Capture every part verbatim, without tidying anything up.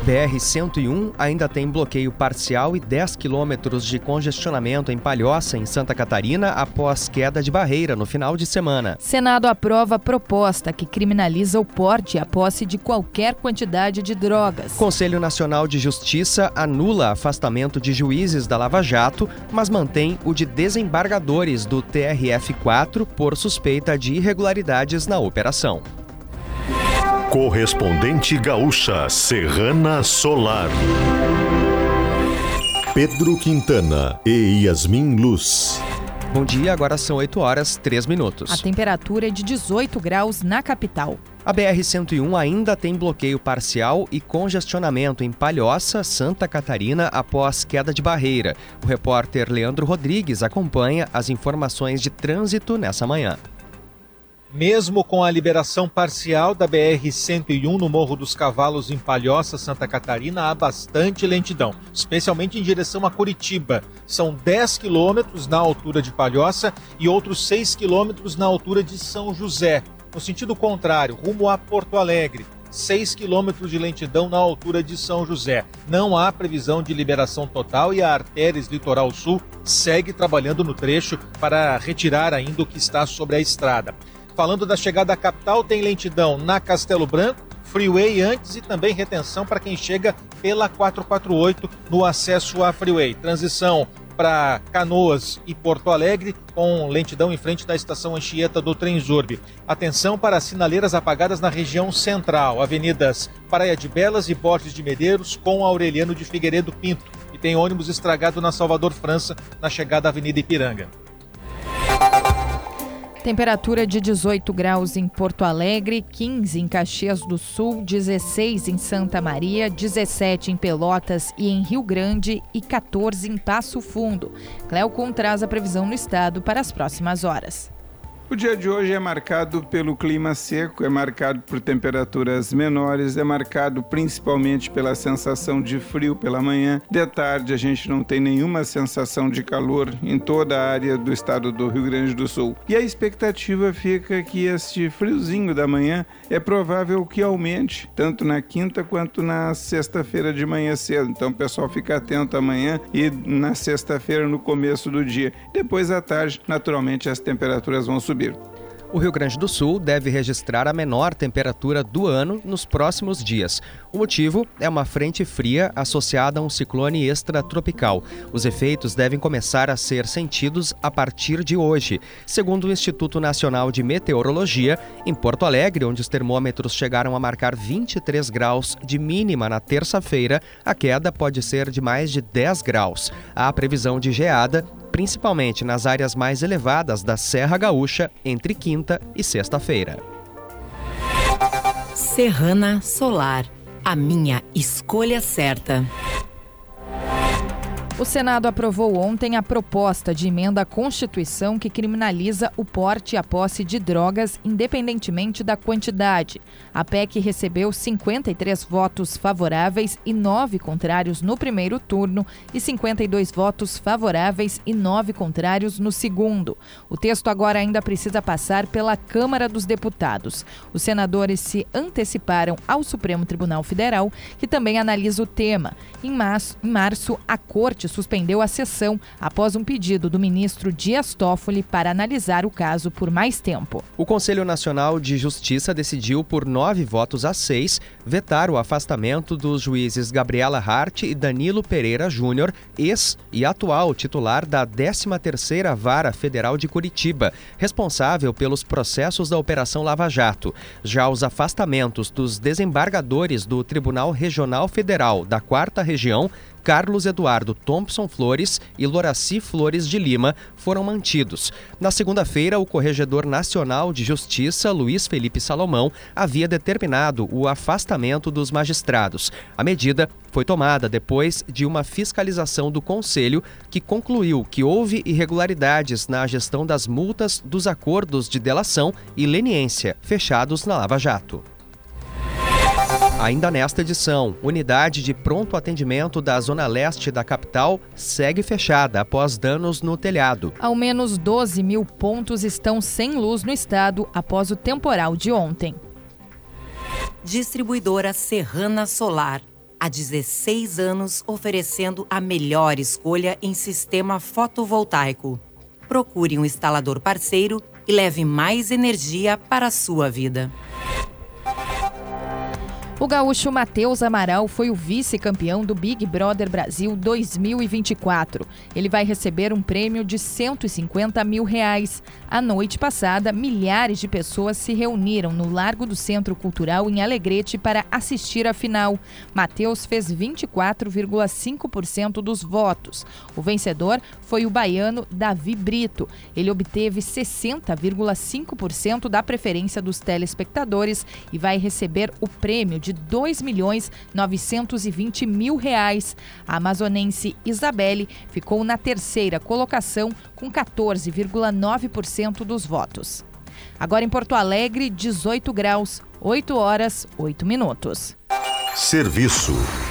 B R cento e um ainda tem bloqueio parcial e dez quilômetros de congestionamento em Palhoça, em Santa Catarina, após queda de barreira no final de semana. Senado aprova proposta que criminaliza o porte e a posse de qualquer quantidade de drogas. Conselho Nacional de Justiça anula afastamento de juízes da Lava Jato, mas mantém o de desembargadores do T R F quatro por suspeita de irregularidades na operação. Correspondente gaúcha Serrana Solar. Pedro Quintana e Yasmin Luz. Bom dia, agora são oito horas, três minutos. A temperatura é de dezoito graus na capital. A B R cento e um ainda tem bloqueio parcial e congestionamento em Palhoça, Santa Catarina, após queda de barreira. O repórter Leandro Rodrigues acompanha as informações de trânsito nessa manhã. Mesmo com a liberação parcial da B R cento e um no Morro dos Cavalos, em Palhoça, Santa Catarina, há bastante lentidão, especialmente em direção a Curitiba. São dez quilômetros na altura de Palhoça e outros seis quilômetros na altura de São José. No sentido contrário, rumo a Porto Alegre, seis quilômetros de lentidão na altura de São José. Não há previsão de liberação total e a Artérias Litoral Sul segue trabalhando no trecho para retirar ainda o que está sobre a estrada. Falando da chegada à capital, tem lentidão na Castelo Branco, Freeway antes e também retenção para quem chega pela quatrocentos e quarenta e oito no acesso à Freeway. Transição para Canoas e Porto Alegre, com lentidão em frente da estação Anchieta do Transurb. Atenção para as sinaleiras apagadas na região central, avenidas Praia de Belas e Borges de Medeiros, com Aureliano de Figueiredo Pinto. E tem ônibus estragado na Salvador França, na chegada à Avenida Ipiranga. Temperatura de dezoito graus em Porto Alegre, quinze em Caxias do Sul, dezesseis em Santa Maria, dezessete em Pelotas e em Rio Grande e quatorze em Passo Fundo. Cleocum traz a previsão no estado para as próximas horas. O dia de hoje é marcado pelo clima seco, é marcado por temperaturas menores, é marcado principalmente pela sensação de frio pela manhã. De tarde a gente não tem nenhuma sensação de calor em toda a área do estado do Rio Grande do Sul. E a expectativa fica que este friozinho da manhã é provável que aumente, tanto na quinta quanto na sexta-feira de manhã cedo. Então o pessoal fica atento amanhã e na sexta-feira no começo do dia. Depois à tarde, naturalmente, as temperaturas vão subir. O Rio Grande do Sul deve registrar a menor temperatura do ano nos próximos dias. O motivo é uma frente fria associada a um ciclone extratropical. Os efeitos devem começar a ser sentidos a partir de hoje. Segundo o Instituto Nacional de Meteorologia, em Porto Alegre, onde os termômetros chegaram a marcar vinte e três graus de mínima na terça-feira, a queda pode ser de mais de dez graus. Há previsão de geada, principalmente nas áreas mais elevadas da Serra Gaúcha, entre quinta e sexta-feira. Serrana Solar, a minha escolha certa. O Senado aprovou ontem a proposta de emenda à Constituição que criminaliza o porte e a posse de drogas, independentemente da quantidade. A P E C recebeu cinquenta e três votos favoráveis e nove contrários no primeiro turno e cinquenta e dois votos favoráveis e nove contrários no segundo. O texto agora ainda precisa passar pela Câmara dos Deputados. Os senadores se anteciparam ao Supremo Tribunal Federal, que também analisa o tema. Em março, em março a Corte suspendeu a sessão após um pedido do ministro Dias Toffoli para analisar o caso por mais tempo. O Conselho Nacional de Justiça decidiu, por nove votos a seis, vetar o afastamento dos juízes Gabriela Hart e Danilo Pereira Júnior, ex e atual titular da décima terceira Vara Federal de Curitiba, responsável pelos processos da Operação Lava Jato. Já os afastamentos dos desembargadores do Tribunal Regional Federal da quarta Região, Carlos Eduardo Thompson Flores e Loraci Flores de Lima, foram mantidos. Na segunda-feira, o Corregedor Nacional de Justiça, Luiz Felipe Salomão, havia determinado o afastamento dos magistrados. A medida foi tomada depois de uma fiscalização do Conselho, que concluiu que houve irregularidades na gestão das multas dos acordos de delação e leniência fechados na Lava Jato. Ainda nesta edição, unidade de pronto atendimento da Zona Leste da capital segue fechada após danos no telhado. Ao menos doze mil pontos estão sem luz no estado após o temporal de ontem. Distribuidora Serrana Solar, a há dezesseis anos oferecendo a melhor escolha em sistema fotovoltaico. Procure um instalador parceiro e leve mais energia para a sua vida. O gaúcho Matheus Amaral foi o vice-campeão do Big Brother Brasil dois mil e vinte e quatro. Ele vai receber um prêmio de cento e cinquenta mil reais. A noite passada, milhares de pessoas se reuniram no Largo do Centro Cultural em Alegrete para assistir à final. Matheus fez vinte e quatro vírgula cinco por cento dos votos. O vencedor foi o baiano Davi Brito. Ele obteve sessenta vírgula cinco por cento da preferência dos telespectadores e vai receber o prêmio de de dois milhões novecentos e vinte mil reais. A amazonense Isabelle ficou na terceira colocação com quatorze vírgula nove por cento dos votos. Agora em Porto Alegre, dezoito graus, oito horas, oito minutos. Serviço.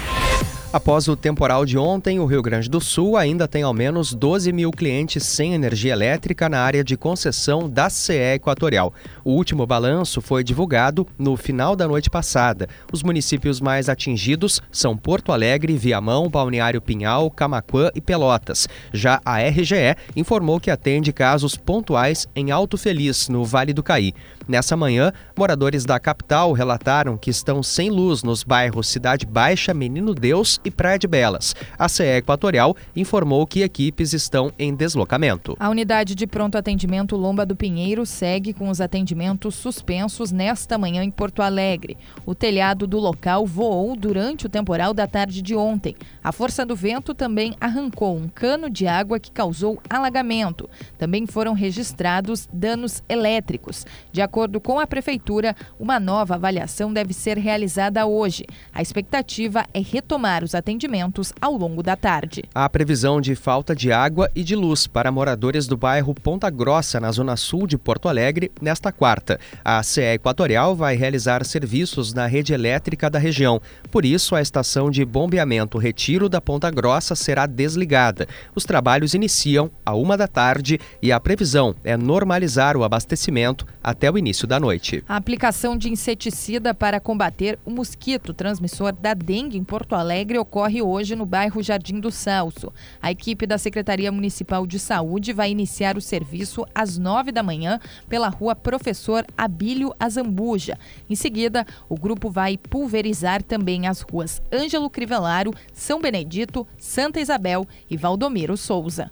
Após o temporal de ontem, o Rio Grande do Sul ainda tem ao menos doze mil clientes sem energia elétrica na área de concessão da C E Equatorial. O último balanço foi divulgado no final da noite passada. Os municípios mais atingidos são Porto Alegre, Viamão, Balneário Pinhal, Camaquã e Pelotas. Já a R G E informou que atende casos pontuais em Alto Feliz, no Vale do Caí. Nessa manhã, moradores da capital relataram que estão sem luz nos bairros Cidade Baixa, Menino Deus e Praia de Belas. A C E Equatorial informou que equipes estão em deslocamento. A unidade de pronto atendimento Lomba do Pinheiro segue com os atendimentos suspensos nesta manhã em Porto Alegre. O telhado do local voou durante o temporal da tarde de ontem. A força do vento também arrancou um cano de água que causou alagamento. Também foram registrados danos elétricos. De acordo com a Prefeitura, uma nova avaliação deve ser realizada hoje. A expectativa é retomar os atendimentos ao longo da tarde. Há previsão de falta de água e de luz para moradores do bairro Ponta Grossa, na zona sul de Porto Alegre, nesta quarta. A C E Equatorial vai realizar serviços na rede elétrica da região. Por isso, a estação de bombeamento Retiro da Ponta Grossa será desligada. Os trabalhos iniciam à uma da tarde e a previsão é normalizar o abastecimento até o início da noite. A aplicação de inseticida para combater o mosquito transmissor da dengue em Porto Alegre ocorre hoje no bairro Jardim do Salso. A equipe da Secretaria Municipal de Saúde vai iniciar o serviço às nove da manhã pela rua Professor Abílio Azambuja. Em seguida, o grupo vai pulverizar também as ruas Ângelo Crivellaro, São Benedito, Santa Isabel e Valdomiro Souza.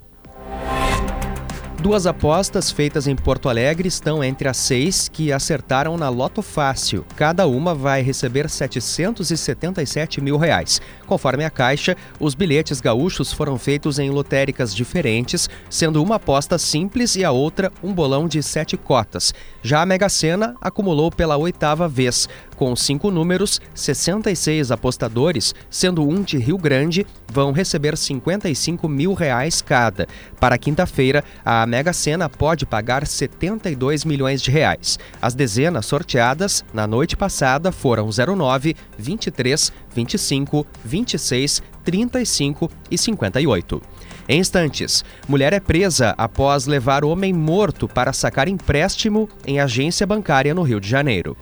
Duas apostas feitas em Porto Alegre estão entre as seis que acertaram na Loto Fácil. Cada uma vai receber setecentos e setenta e sete mil reais. Conforme a Caixa, os bilhetes gaúchos foram feitos em lotéricas diferentes, sendo uma aposta simples e a outra um bolão de sete cotas. Já a Mega Sena acumulou pela oitava vez. Com cinco números, sessenta e seis apostadores, sendo um de Rio Grande, vão receber cinquenta e cinco mil reais cada. Para quinta-feira, a Mega Sena pode pagar setenta e dois milhões de reais. As dezenas sorteadas na noite passada foram zero nove, vinte e três, vinte e cinco, vinte e seis, trinta e cinco e cinquenta e oito. Em instantes, mulher é presa após levar homem morto para sacar empréstimo em agência bancária no Rio de Janeiro.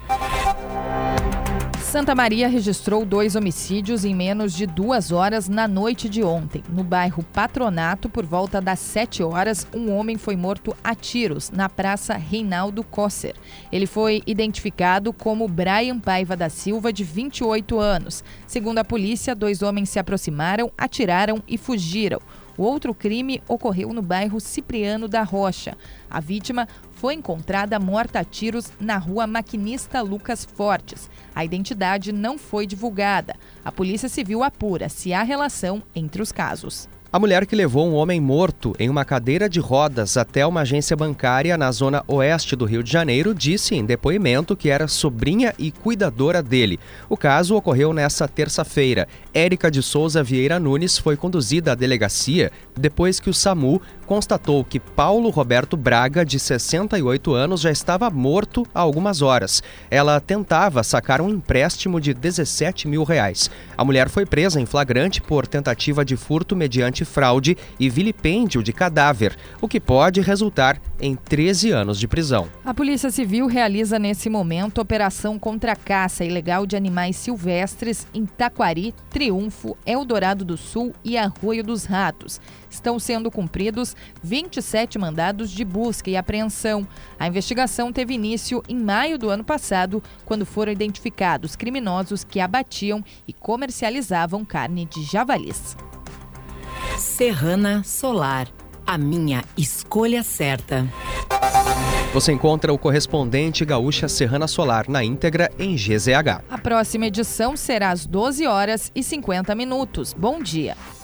Santa Maria registrou dois homicídios em menos de duas horas na noite de ontem. No bairro Patronato, por volta das sete horas, um homem foi morto a tiros na Praça Reinaldo Cosser. Ele foi identificado como Brian Paiva da Silva, de vinte e oito anos. Segundo a polícia, dois homens se aproximaram, atiraram e fugiram. O outro crime ocorreu no bairro Cipriano da Rocha. A vítima foi encontrada morta a tiros na rua Maquinista Lucas Fortes. A identidade não foi divulgada. A Polícia Civil apura se há relação entre os casos. A mulher que levou um homem morto em uma cadeira de rodas até uma agência bancária na zona oeste do Rio de Janeiro disse em depoimento que era sobrinha e cuidadora dele. O caso ocorreu nesta terça-feira. Érica de Souza Vieira Nunes foi conduzida à delegacia depois que o SAMU constatou que Paulo Roberto Braga, de sessenta e oito anos, já estava morto há algumas horas. Ela tentava sacar um empréstimo de dezessete mil reais. A mulher foi presa em flagrante por tentativa de furto mediante fraude e vilipêndio de cadáver, o que pode resultar em treze anos de prisão. A Polícia Civil realiza nesse momento operação contra a caça ilegal de animais silvestres em Taquari, Triunfo, Eldorado do Sul e Arroio dos Ratos. Estão sendo cumpridos vinte e sete mandados de busca e apreensão. A investigação teve início em maio do ano passado, quando foram identificados criminosos que abatiam e comercializavam carne de javalis. Serrana Solar, a minha escolha certa. Você encontra o correspondente Gaúcha Serrana Solar na íntegra em G Z H. A próxima edição será às doze horas e cinquenta minutos. Bom dia.